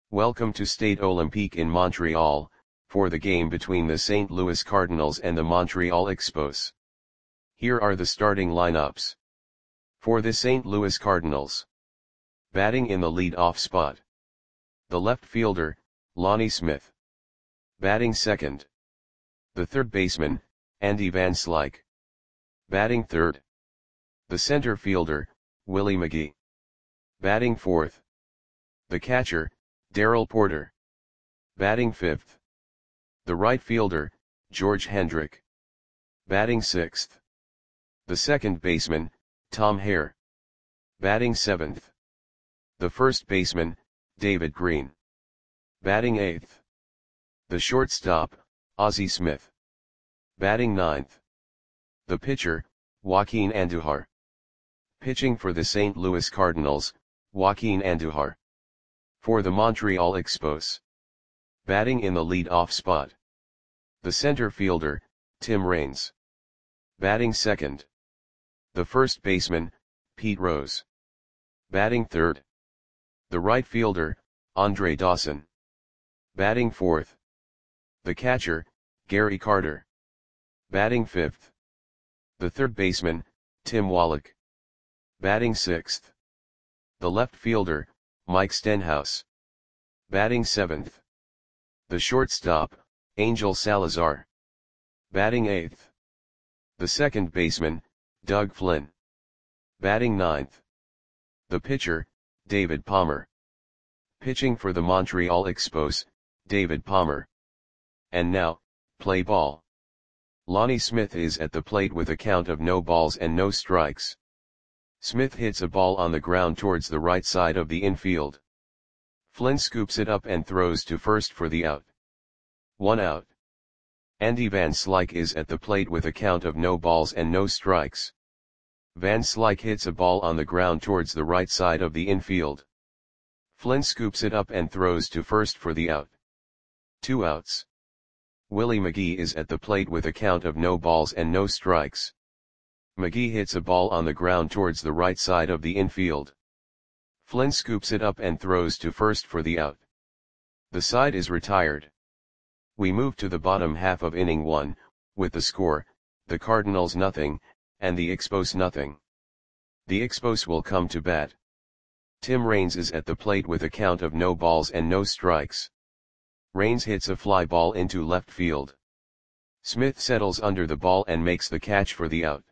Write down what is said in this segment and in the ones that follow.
Welcome to Stade Olympique in Montreal, for the game between the St. Louis Cardinals and the Montreal Expos. Here are the starting lineups. For the St. Louis Cardinals. Batting in the lead-off spot. The left fielder, Lonnie Smith. Batting second. The third baseman, Andy Van Slyke. Batting third. The center fielder, Willie McGee. Batting fourth. The catcher, Darrell Porter. Batting fifth. The right fielder, George Hendrick. Batting sixth. The second baseman, Tom Hare. Batting seventh. The first baseman, David Green. Batting eighth. The shortstop, Ozzie Smith. Batting ninth. The pitcher, Joaquin Andujar. Pitching for the St. Louis Cardinals, Joaquin Andujar. For the Montreal Expos. Batting in the lead-off spot. The center fielder, Tim Raines. Batting second. The first baseman, Pete Rose. Batting third. The right fielder, Andre Dawson. Batting fourth. The catcher, Gary Carter. Batting fifth. The third baseman, Tim Wallach. Batting sixth. The left fielder, Mike Stenhouse. Batting seventh. The shortstop, Angel Salazar. Batting eighth. The second baseman, Doug Flynn. Batting ninth. The pitcher, David Palmer. Pitching for the Montreal Expos, David Palmer. And now, play ball. Lonnie Smith is at the plate with a count of no balls and no strikes. Smith hits a ball on the ground towards the right side of the infield. Flynn scoops it up and throws to first for the out. 1 out. Andy Van Slyke is at the plate with a count of no balls and no strikes. Van Slyke hits a ball on the ground towards the right side of the infield. Flynn scoops it up and throws to first for the out. 2 outs. Willie McGee is at the plate with a count of no balls and no strikes. McGee hits a ball on the ground towards the right side of the infield. Flynn scoops it up and throws to first for the out. The side is retired. We move to the bottom half of inning 1, with the score, the Cardinals nothing, and the Expos nothing. The Expos will come to bat. Tim Raines is at the plate with a count of no balls and no strikes. Raines hits a fly ball into left field. Smith settles under the ball and makes the catch for the out.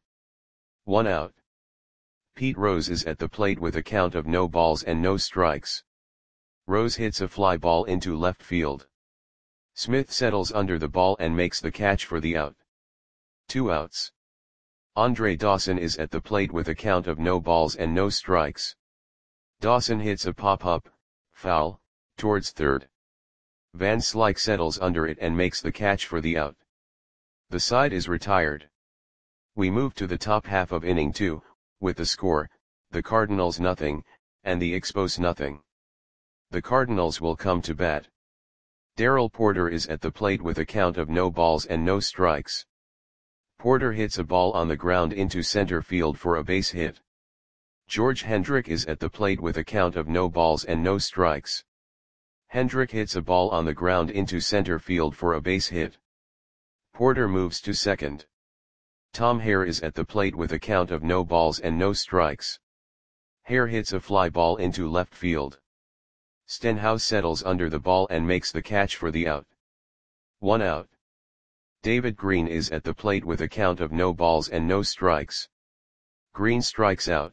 1 out. Pete Rose is at the plate with a count of no balls and no strikes. Rose hits a fly ball into left field. Smith settles under the ball and makes the catch for the out. 2 outs. Andre Dawson is at the plate with a count of no balls and no strikes. Dawson hits a pop-up, foul, towards third. Van Slyke settles under it and makes the catch for the out. The side is retired. We move to the top half of inning 2, with the score, the Cardinals nothing, and the Expos nothing. The Cardinals will come to bat. Darrell Porter is at the plate with a count of no balls and no strikes. Porter hits a ball on the ground into center field for a base hit. George Hendrick is at the plate with a count of no balls and no strikes. Hendrick hits a ball on the ground into center field for a base hit. Porter moves to second. Tom Hare is at the plate with a count of no balls and no strikes. Hare hits a fly ball into left field. Stenhouse settles under the ball and makes the catch for the out. 1 out. David Green is at the plate with a count of no balls and no strikes. Green strikes out.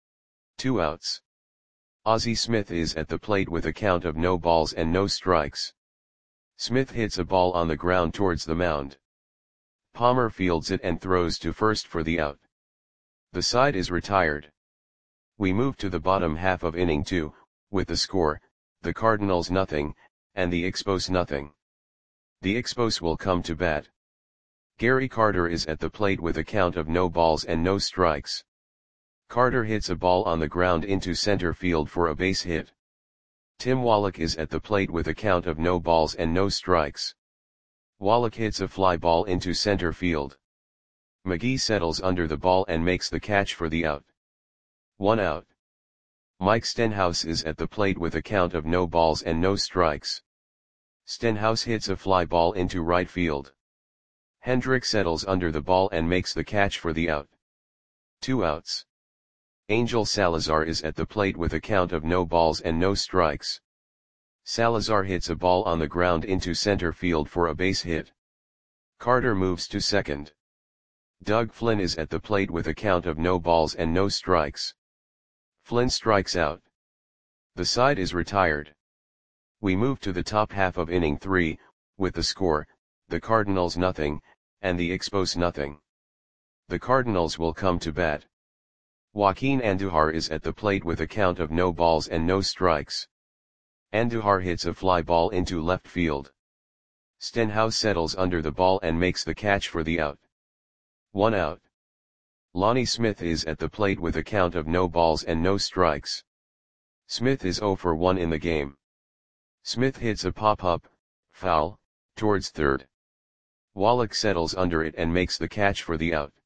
2 outs. Ozzie Smith is at the plate with a count of no balls and no strikes. Smith hits a ball on the ground towards the mound. Palmer fields it and throws to first for the out. The side is retired. We move to the bottom half of inning 2, with the score, the Cardinals nothing, and the Expos nothing. The Expos will come to bat. Gary Carter is at the plate with a count of no balls and no strikes. Carter hits a ball on the ground into center field for a base hit. Tim Wallach is at the plate with a count of no balls and no strikes. Wallach hits a fly ball into center field. McGee settles under the ball and makes the catch for the out. 1 out. Mike Stenhouse is at the plate with a count of no balls and no strikes. Stenhouse hits a fly ball into right field. Hendrick settles under the ball and makes the catch for the out. 2 outs. Angel Salazar is at the plate with a count of no balls and no strikes. Salazar hits a ball on the ground into center field for a base hit. Carter moves to second. Doug Flynn is at the plate with a count of no balls and no strikes. Flynn strikes out. The side is retired. We move to the top half of inning 3, with the score, the Cardinals nothing, and the Expos nothing. The Cardinals will come to bat. Joaquin Andujar is at the plate with a count of no balls and no strikes. Andujar hits a fly ball into left field. Stenhouse settles under the ball and makes the catch for the out. 1 out. Lonnie Smith is at the plate with a count of no balls and no strikes. Smith is 0 for 1 in the game. Smith hits a pop-up, foul, towards third. Wallach settles under it and makes the catch for the out.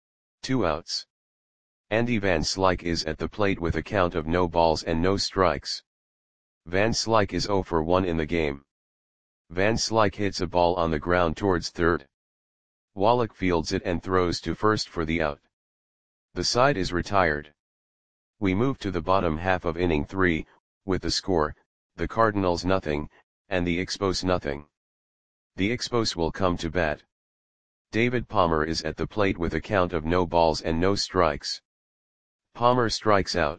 2 outs. Andy Van Slyke is at the plate with a count of no balls and no strikes. Van Slyke is 0 for 1 in the game. Van Slyke hits a ball on the ground towards third. Wallach fields it and throws to first for the out. The side is retired. We move to the bottom half of inning 3, with the score, the Cardinals nothing, and the Expos nothing. The Expos will come to bat. David Palmer is at the plate with a count of no balls and no strikes. Palmer strikes out.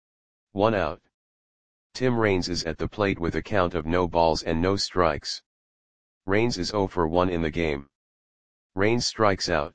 1 out. Tim Raines is at the plate with a count of no balls and no strikes. Raines is 0 for 1 in the game. Raines strikes out.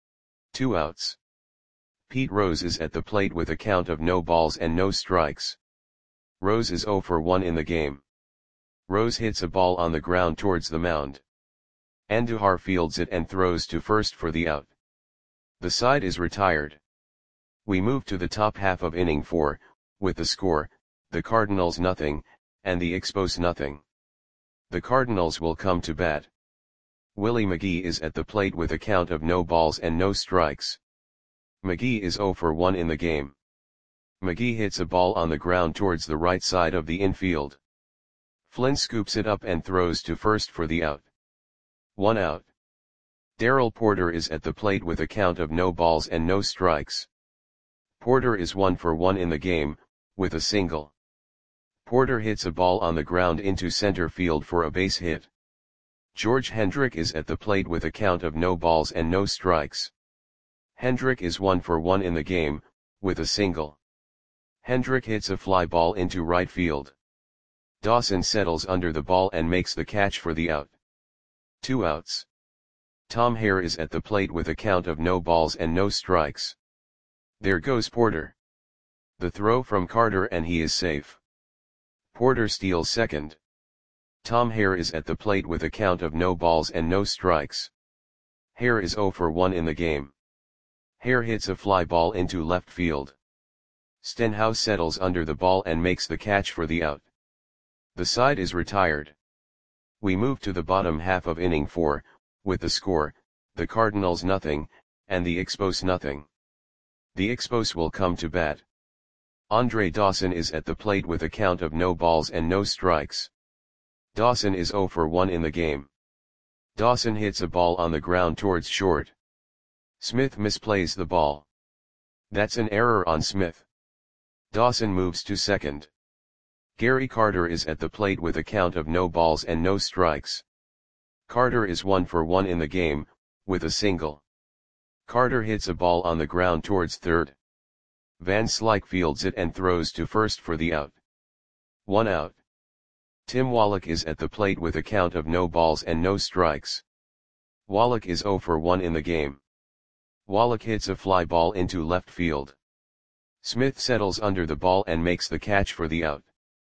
2 outs. Pete Rose is at the plate with a count of no balls and no strikes. Rose is 0 for 1 in the game. Rose hits a ball on the ground towards the mound. Andujar fields it and throws to first for the out. The side is retired. We move to the top half of inning 4, with the score, the Cardinals nothing, and the Expos nothing. The Cardinals will come to bat. Willie McGee is at the plate with a count of no balls and no strikes. McGee is 0 for 1 in the game. McGee hits a ball on the ground towards the right side of the infield. Flynn scoops it up and throws to first for the out. 1 out. Darrell Porter is at the plate with a count of no balls and no strikes. Porter is 1 for 1 in the game, with a single. Porter hits a ball on the ground into center field for a base hit. George Hendrick is at the plate with a count of no balls and no strikes. Hendrick is 1 for 1 in the game, with a single. Hendrick hits a fly ball into right field. Dawson settles under the ball and makes the catch for the out. 2 outs. Tom Hare is at the plate with a count of no balls and no strikes. There goes Porter. The throw from Carter and he is safe. Porter steals second. Tom Hare is at the plate with a count of no balls and no strikes. Hare is 0 for 1 in the game. Hare hits a fly ball into left field. Stenhouse settles under the ball and makes the catch for the out. The side is retired. We move to the bottom half of inning 4, with the score, the Cardinals nothing, and the Expos nothing. The Expos will come to bat. Andre Dawson is at the plate with a count of no balls and no strikes. Dawson is 0 for 1 in the game. Dawson hits a ball on the ground towards short. Smith misplays the ball. That's an error on Smith. Dawson moves to second. Gary Carter is at the plate with a count of no balls and no strikes. Carter is 1 for 1 in the game, with a single. Carter hits a ball on the ground towards third. Van Slyke fields it and throws to first for the out. 1 out. Tim Wallach is at the plate with a count of no balls and no strikes. Wallach is 0 for 1 in the game. Wallach hits a fly ball into left field. Smith settles under the ball and makes the catch for the out.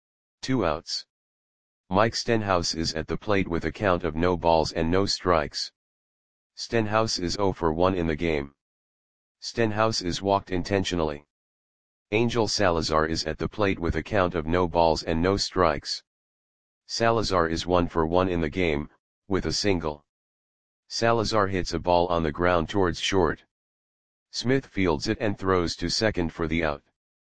2 outs. Mike Stenhouse is at the plate with a count of no balls and no strikes. Stenhouse is 0 for 1 in the game. Stenhouse is walked intentionally. Angel Salazar is at the plate with a count of no balls and no strikes. Salazar is 1 for 1 in the game, with a single. Salazar hits a ball on the ground towards short. Smith fields it and throws to second for the out.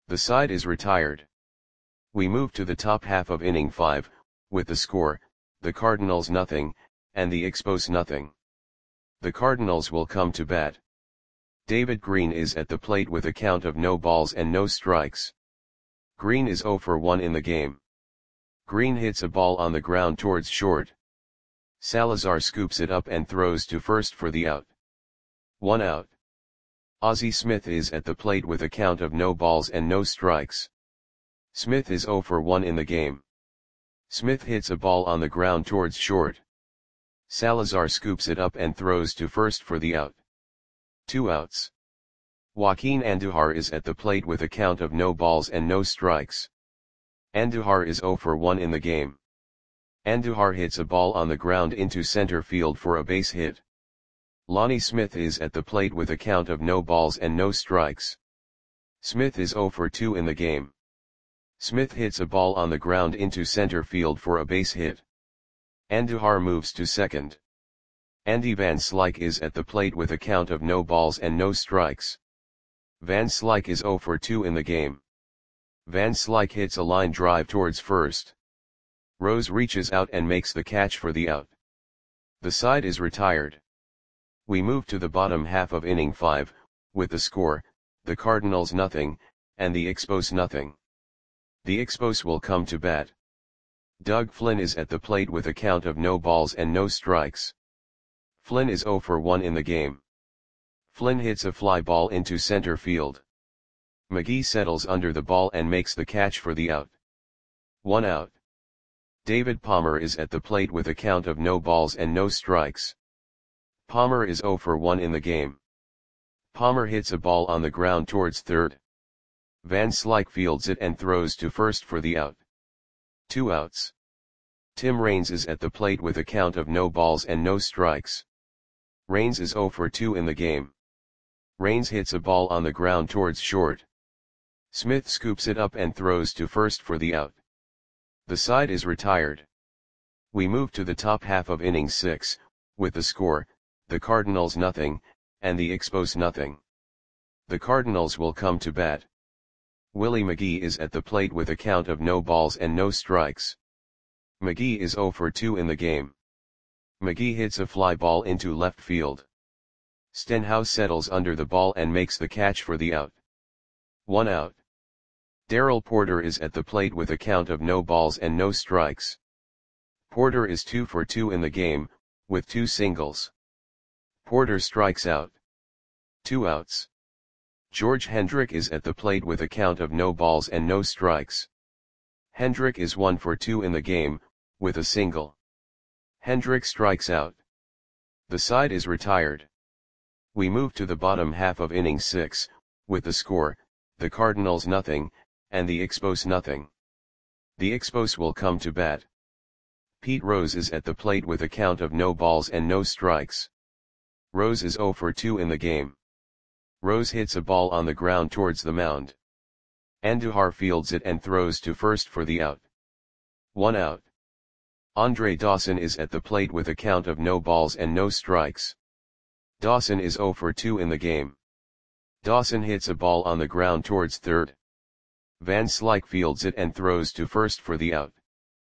The side is retired. We move to the top half of inning 5, with the score, the Cardinals nothing, and the Expos nothing. The Cardinals will come to bat. David Green is at the plate with a count of no balls and no strikes. Green is 0 for 1 in the game. Green hits a ball on the ground towards short. Salazar scoops it up and throws to first for the out. 1 out. Ozzie Smith is at the plate with a count of no balls and no strikes. Smith is 0 for 1 in the game. Smith hits a ball on the ground towards short. Salazar scoops it up and throws to first for the out. 2 outs. Joaquin Andujar is at the plate with a count of no balls and no strikes. Andujar is 0 for 1 in the game. Andujar hits a ball on the ground into center field for a base hit. Lonnie Smith is at the plate with a count of no balls and no strikes. Smith is 0 for 2 in the game. Smith hits a ball on the ground into center field for a base hit. Andujar moves to second. Andy Van Slyke is at the plate with a count of no balls and no strikes. Van Slyke is 0 for 2 in the game. Van Slyke hits a line drive towards first. Rose reaches out and makes the catch for the out. The side is retired. We move to the bottom half of inning 5, with the score, the Cardinals nothing, and the Expos nothing. The Expos will come to bat. Doug Flynn is at the plate with a count of no balls and no strikes. Flynn is 0 for 1 in the game. Flynn hits a fly ball into center field. McGee settles under the ball and makes the catch for the out. 1 out. David Palmer is at the plate with a count of no balls and no strikes. Palmer is 0 for 1 in the game. Palmer hits a ball on the ground towards third. Van Slyke fields it and throws to first for the out. 2 outs. Tim Raines is at the plate with a count of no balls and no strikes. Raines is 0 for 2 in the game. Raines hits a ball on the ground towards short. Smith scoops it up and throws to first for the out. The side is retired. We move to the top half of inning 6, with the score, the Cardinals nothing, and the Expos nothing. The Cardinals will come to bat. Willie McGee is at the plate with a count of no balls and no strikes. McGee is 0 for 2 in the game. McGee hits a fly ball into left field. Stenhouse settles under the ball and makes the catch for the out. 1 out. Darrell Porter is at the plate with a count of no balls and no strikes. Porter is 2 for 2 in the game, with 2 singles. Porter strikes out. 2 outs. George Hendrick is at the plate with a count of no balls and no strikes. Hendrick is 1 for 2 in the game, with a single. Hendrick strikes out. The side is retired. We move to the bottom half of inning 6, with the score, the Cardinals nothing, and the Expos nothing. The Expos will come to bat. Pete Rose is at the plate with a count of no balls and no strikes. Rose is 0 for 2 in the game. Rose hits a ball on the ground towards the mound. Andujar fields it and throws to first for the out. 1 out. Andre Dawson is at the plate with a count of no balls and no strikes. Dawson is 0 for 2 in the game. Dawson hits a ball on the ground towards third. Van Slyke fields it and throws to first for the out.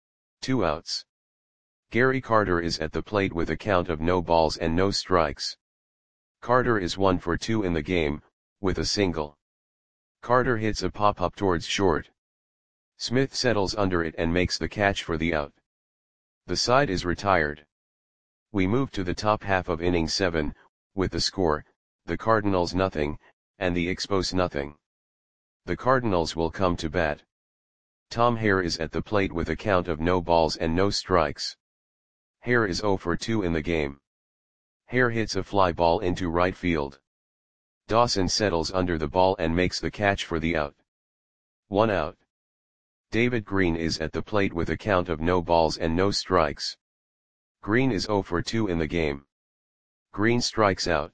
2 outs. Gary Carter is at the plate with a count of no balls and no strikes. Carter is 1 for 2 in the game, with a single. Carter hits a pop-up towards short. Smith settles under it and makes the catch for the out. The side is retired. We move to the top half of inning 7, with the score, the Cardinals nothing, and the Expos nothing. The Cardinals will come to bat. Tom Hare is at the plate with a count of no balls and no strikes. Hare is 0 for 2 in the game. Hare hits a fly ball into right field. Dawson settles under the ball and makes the catch for the out. 1 out. David Green is at the plate with a count of no balls and no strikes. Green is 0 for 2 in the game. Green strikes out.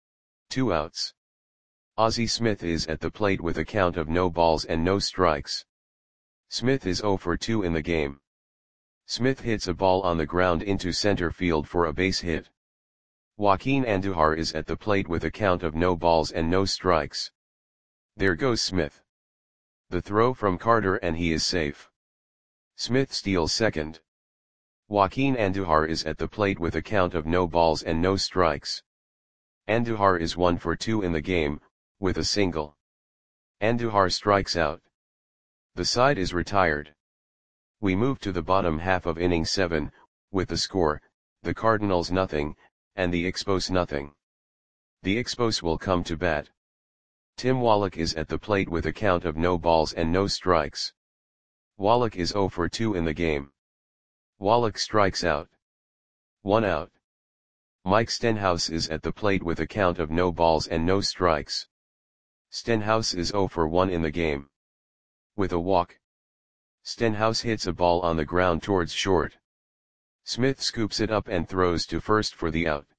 2 outs. Ozzie Smith is at the plate with a count of no balls and no strikes. Smith is 0 for 2 in the game. Smith hits a ball on the ground into center field for a base hit. Joaquin Andujar is at the plate with a count of no balls and no strikes. There goes Smith. The throw from Carter and he is safe. Smith steals second. Joaquin Andujar is at the plate with a count of no balls and no strikes. Andujar is 1 for 2 in the game, with a single. Andujar strikes out. The side is retired. We move to the bottom half of inning 7, with the score, the Cardinals nothing, and the Expos nothing. The Expos will come to bat. Tim Wallach is at the plate with a count of no balls and no strikes. Wallach is 0 for 2 in the game. Wallach strikes out. 1 out. Mike Stenhouse is at the plate with a count of no balls and no strikes. Stenhouse is 0 for 1 in the game. With a walk. Stenhouse hits a ball on the ground towards short. Smith scoops it up and throws to first for the out.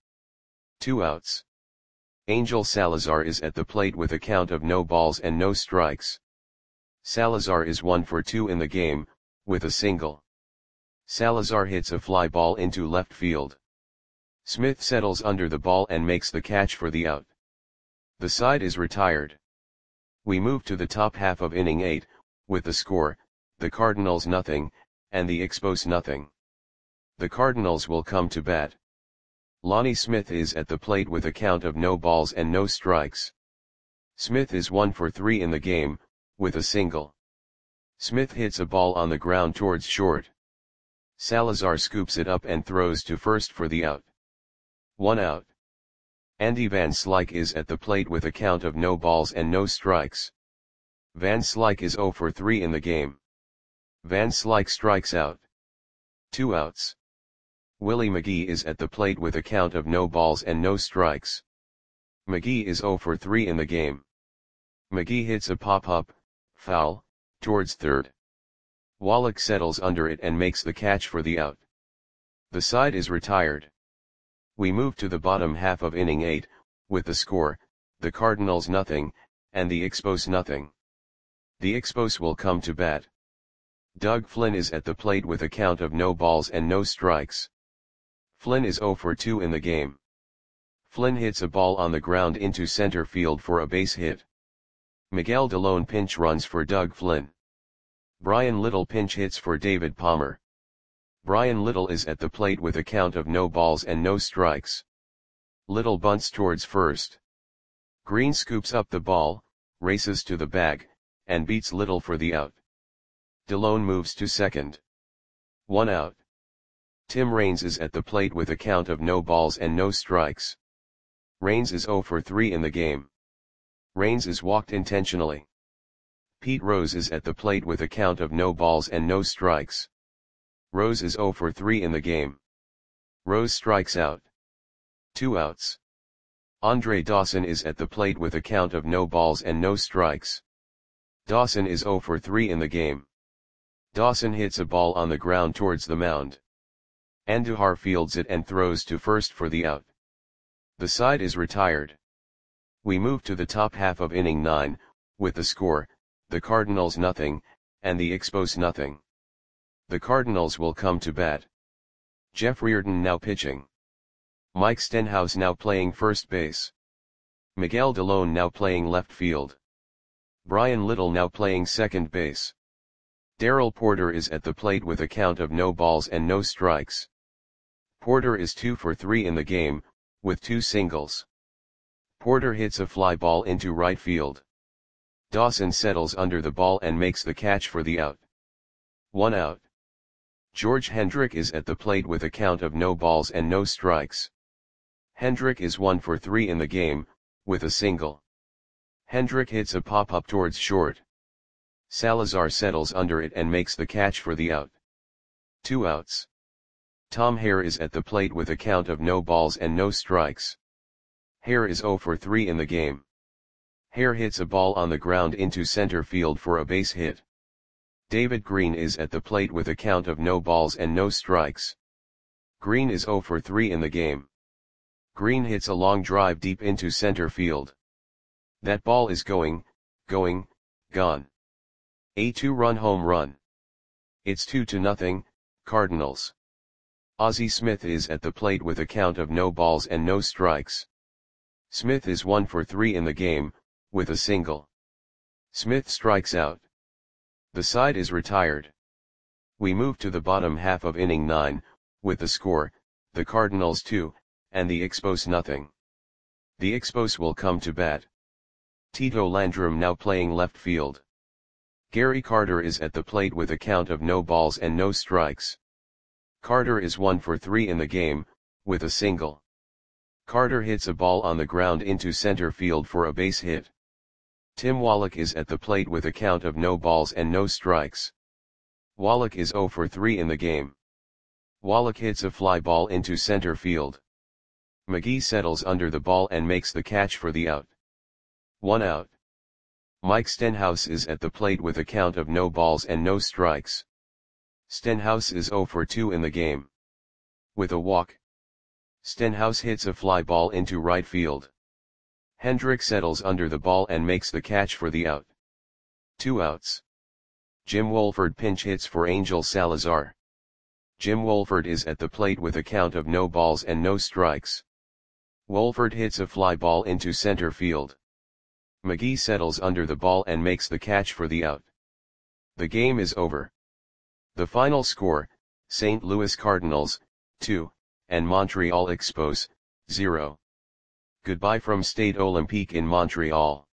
2 outs. Angel Salazar is at the plate with a count of no balls and no strikes. Salazar is 1 for 2 in the game, with a single. Salazar hits a fly ball into left field. Smith settles under the ball and makes the catch for the out. The side is retired. We move to the top half of inning 8, with the score, the Cardinals nothing, and the Expos nothing. The Cardinals will come to bat. Lonnie Smith is at the plate with a count of no balls and no strikes. Smith is 1 for 3 in the game, with a single. Smith hits a ball on the ground towards short. Salazar scoops it up and throws to first for the out. 1 out. Andy Van Slyke is at the plate with a count of no balls and no strikes. Van Slyke is 0 for 3 in the game. Van Slyke strikes out. 2 outs. Willie McGee is at the plate with a count of no balls and no strikes. McGee is 0 for 3 in the game. McGee hits a pop-up, foul, towards third. Wallach settles under it and makes the catch for the out. The side is retired. We move to the bottom half of inning 8, with the score, the Cardinals nothing, and the Expos nothing. The Expos will come to bat. Doug Flynn is at the plate with a count of no balls and no strikes. Flynn is 0 for 2 in the game. Flynn hits a ball on the ground into center field for a base hit. Miguel Delone pinch runs for Doug Flynn. Brian Little pinch hits for David Palmer. Brian Little is at the plate with a count of no balls and no strikes. Little bunts towards first. Green scoops up the ball, races to the bag, and beats Little for the out. Delone moves to second. 1 out. Tim Raines is at the plate with a count of no balls and no strikes. Raines is 0 for 3 in the game. Raines is walked intentionally. Pete Rose is at the plate with a count of no balls and no strikes. Rose is 0 for 3 in the game. Rose strikes out. 2 outs. Andre Dawson is at the plate with a count of no balls and no strikes. Dawson is 0 for 3 in the game. Dawson hits a ball on the ground towards the mound. Andujar fields it and throws to first for the out. The side is retired. We move to the top half of inning 9, with the score, the Cardinals nothing, and the Expos nothing. The Cardinals will come to bat. Jeff Reardon now pitching. Mike Stenhouse now playing first base. Miguel Delone now playing left field. Brian Little now playing second base. Darrell Porter is at the plate with a count of no balls and no strikes. Porter is 2 for 3 in the game, with 2 singles. Porter hits a fly ball into right field. Dawson settles under the ball and makes the catch for the out. 1 out. George Hendrick is at the plate with a count of no balls and no strikes. Hendrick is 1 for 3 in the game, with a single. Hendrick hits a pop-up towards short. Salazar settles under it and makes the catch for the out. 2 outs. Tom Hare is at the plate with a count of no balls and no strikes. Hare is 0 for 3 in the game. Hare hits a ball on the ground into center field for a base hit. David Green is at the plate with a count of no balls and no strikes. Green is 0 for 3 in the game. Green hits a long drive deep into center field. That ball is going, gone. A 2-run home run. It's 2-0, Cardinals. Ozzie Smith is at the plate with a count of no balls and no strikes. Smith is 1 for 3 in the game, with a single. Smith strikes out. The side is retired. We move to the bottom half of inning 9, with the score, the Cardinals 2, and the Expos nothing. The Expos will come to bat. Tito Landrum now playing left field. Gary Carter is at the plate with a count of no balls and no strikes. Carter is 1 for 3 in the game, with a single. Carter hits a ball on the ground into center field for a base hit. Tim Wallach is at the plate with a count of no balls and no strikes. Wallach is 0 for 3 in the game. Wallach hits a fly ball into center field. McGee settles under the ball and makes the catch for the out. 1 out. Mike Stenhouse is at the plate with a count of no balls and no strikes. Stenhouse is 0 for 2 in the game. With a walk. Stenhouse hits a fly ball into right field. Hendrick settles under the ball and makes the catch for the out. 2 outs. Jim Wolford pinch hits for Angel Salazar. Jim Wolford is at the plate with a count of no balls and no strikes. Wolford hits a fly ball into center field. McGee settles under the ball and makes the catch for the out. The game is over. The final score, St. Louis Cardinals, 2, and Montreal Expos, 0. Goodbye from Stade Olympique in Montreal.